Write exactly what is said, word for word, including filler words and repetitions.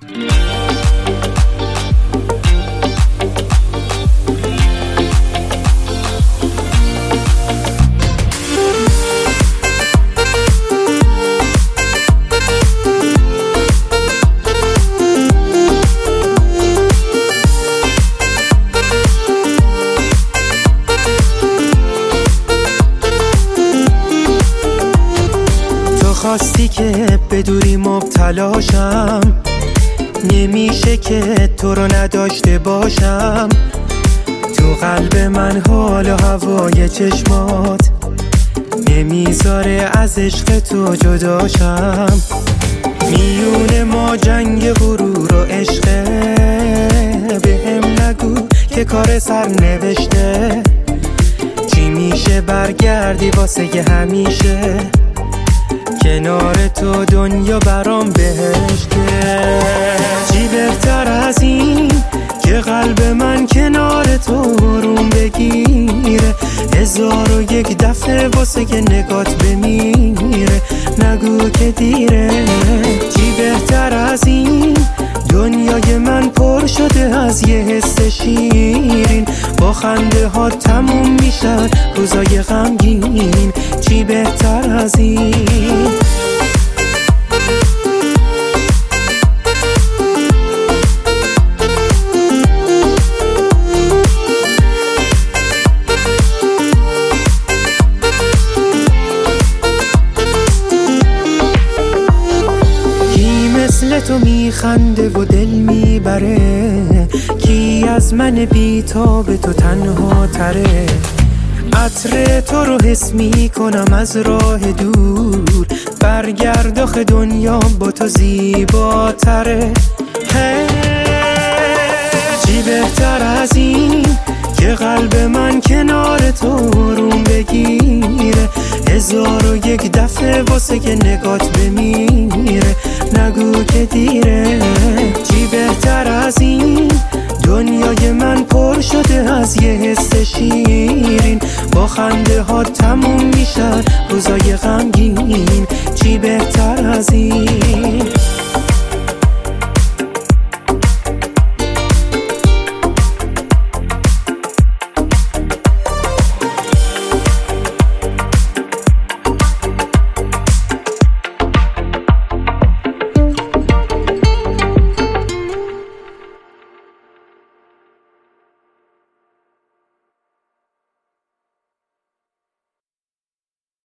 خواستی که بدوری مبتلاشم، نمیشه که تو رو نداشته باشم. تو قلب من حال و هوای چشمات نمیذاره از عشق تو جداشم. میونه ما جنگ غرور و عشقه، بهم نگو که کار سر نوشته. چی میشه برگردی واسه همیشه، کنار تو دنیا برام بهشته. چی بهتر از این که قلب من کنار تو روم بگیره، هزار و یک دفعه واسه که نگات بمیره. نگو که دیره. چی بهتر از این دنیای من پر شده از یه حس شیرین، با خنده ها تموم میشن روزای غمگین. چی بهتر از این؟ مثل تو میخنده و دل میبره، کی از من بیتاب تو تنها تره. عطر تو رو حس میکنم از راه دور، برگرد آخه دنیا با تو زیباتره. چی بهتر از این که قلب من کنار تو روم بگیره، هزار و یک دفعه واسه که نگات بمیره. نگو که دیره. چی بهتر از این دنیای من پر شده از یه حس شیرین، با خنده ها تموم میشن روزای غمگین. چی بهتر از این؟